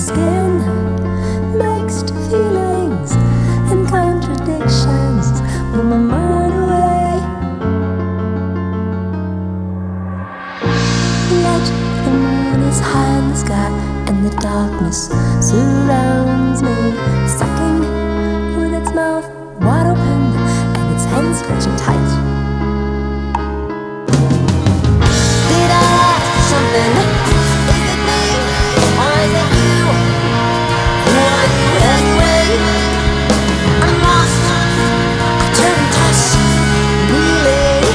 skin, mixed feelings and contradictions pull my mind away. Yet the moon is high in the sky and the darkness surrounds me, sucking with its mouth wide open and its hands clutching tight. Did I ask something? Is it me or is it you? Who are you anyway? I'm lost, I turn and toss, really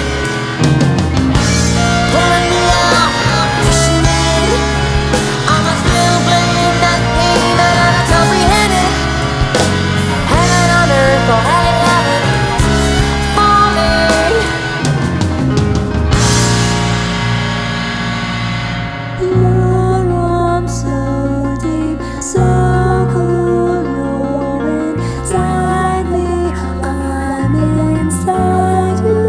pulling me out, pushing me in. Am I still playing that game that I comprehended? Heaven on earth or heaven, heaven falling. Your arms so deep, so cool. You're inside me, I'm inside you.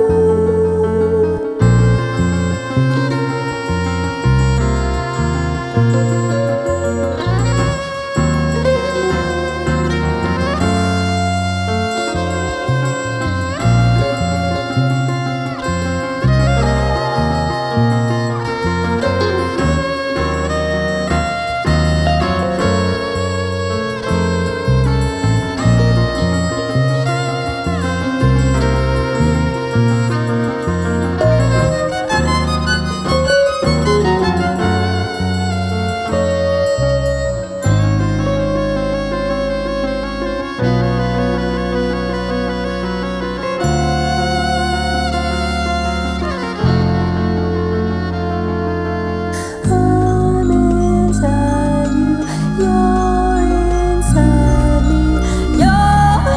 I'm inside you, you're inside me, I'm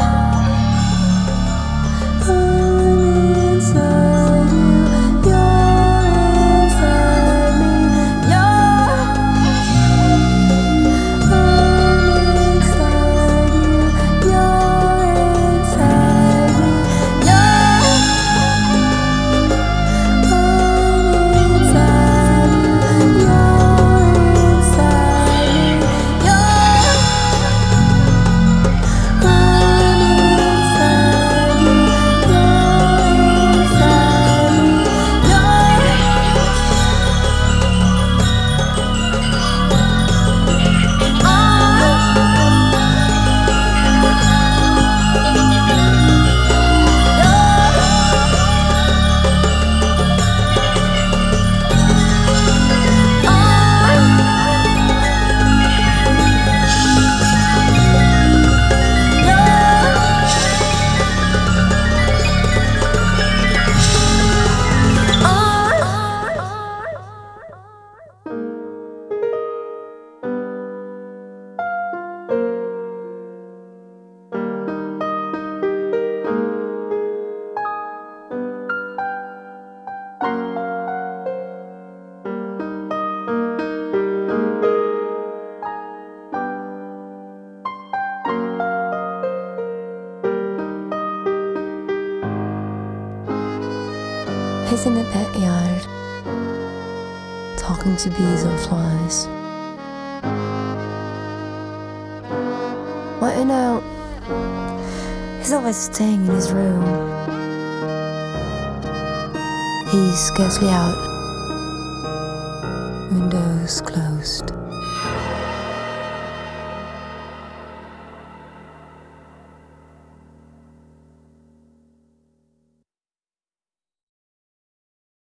inside you, you're inside me, I'm inside you, you're inside me, Isn't it that yard talking to bees or flies? Well, he's always staying in his room. He's scarcely out, windows closed.